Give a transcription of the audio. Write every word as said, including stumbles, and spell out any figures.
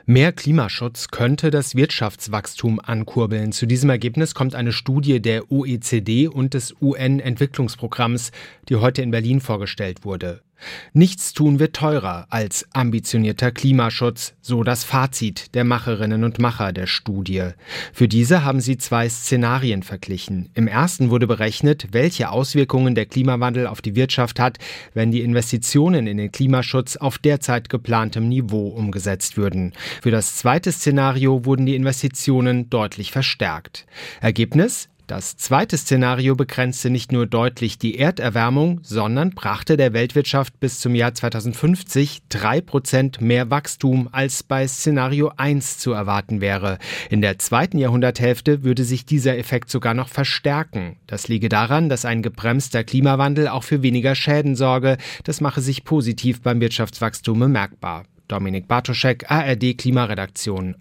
Mehr Klimaschutz könnte das Wirtschaftswachstum ankurbeln. Zu diesem Ergebnis kommt eine Studie der O E C D und des U N-Entwicklungsprogramms, die heute in Berlin vorgestellt wurde. Nichts tun wird teurer als ambitionierter Klimaschutz, so das Fazit der Macherinnen und Macher der Studie. Für diese haben sie zwei Szenarien verglichen. Im ersten wurde berechnet, welche Auswirkungen der Klimawandel auf die Wirtschaft hat, wenn die Investitionen in den Klimaschutz auf derzeit geplantem Niveau umgesetzt würden. Für das zweite Szenario wurden die Investitionen deutlich verstärkt. Ergebnis? Das zweite Szenario begrenzte nicht nur deutlich die Erderwärmung, sondern brachte der Weltwirtschaft bis zum Jahr zweitausendfünfzig drei Prozent mehr Wachstum als bei Szenario eins zu erwarten wäre. In der zweiten Jahrhunderthälfte würde sich dieser Effekt sogar noch verstärken. Das liege daran, dass ein gebremster Klimawandel auch für weniger Schäden sorge. Das mache sich positiv beim Wirtschaftswachstum bemerkbar. Dominik Bartoschek, A R D Klimaredaktion,